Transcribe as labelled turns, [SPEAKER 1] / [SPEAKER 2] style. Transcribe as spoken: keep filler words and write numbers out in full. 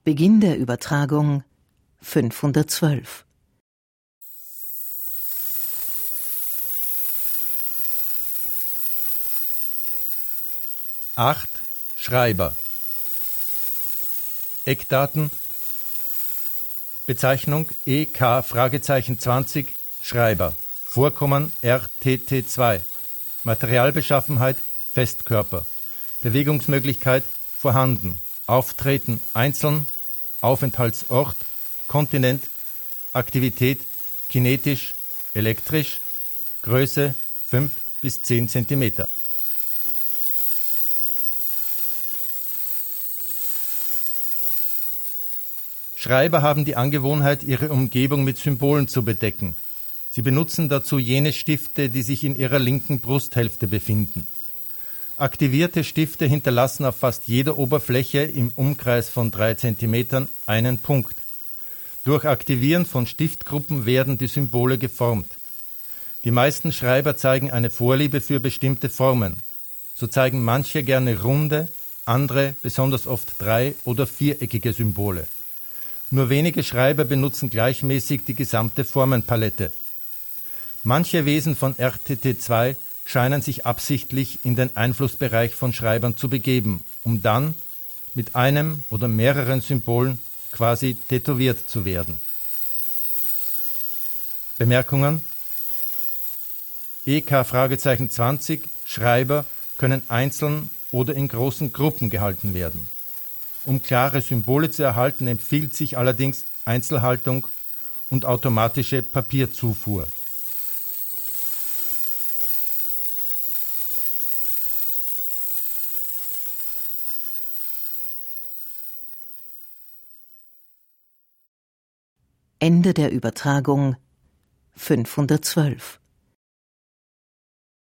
[SPEAKER 1] Beginn der Übertragung fünfhundertzwölf.
[SPEAKER 2] acht. Schreiber. Eckdaten: Bezeichnung E K zwanzig Schreiber. Vorkommen R T T zwei. Materialbeschaffenheit Festkörper. Bewegungsmöglichkeit vorhanden. Auftreten einzeln. Aufenthaltsort Kontinent. Aktivität kinetisch, elektrisch. Größe fünf bis zehn Zentimeter. Schreiber haben die Angewohnheit, ihre Umgebung mit Symbolen zu bedecken. Sie benutzen dazu jene Stifte, die sich in ihrer linken Brusthälfte befinden. Aktivierte Stifte hinterlassen auf fast jeder Oberfläche im Umkreis von drei Zentimetern einen Punkt. Durch Aktivieren von Stiftgruppen werden die Symbole geformt. Die meisten Schreiber zeigen eine Vorliebe für bestimmte Formen. So zeigen manche gerne runde, andere besonders oft drei- oder viereckige Symbole. Nur wenige Schreiber benutzen gleichmäßig die gesamte Formenpalette. Manche Wesen von R T T zwei scheinen sich absichtlich in den Einflussbereich von Schreibern zu begeben, um dann mit einem oder mehreren Symbolen quasi tätowiert zu werden. Bemerkungen: E K zwanzig Schreiber können einzeln oder in großen Gruppen gehalten werden. Um klare Symbole zu erhalten, empfiehlt sich allerdings Einzelhaltung und automatische Papierzufuhr.
[SPEAKER 1] Ende der Übertragung fünfhundertzwölf.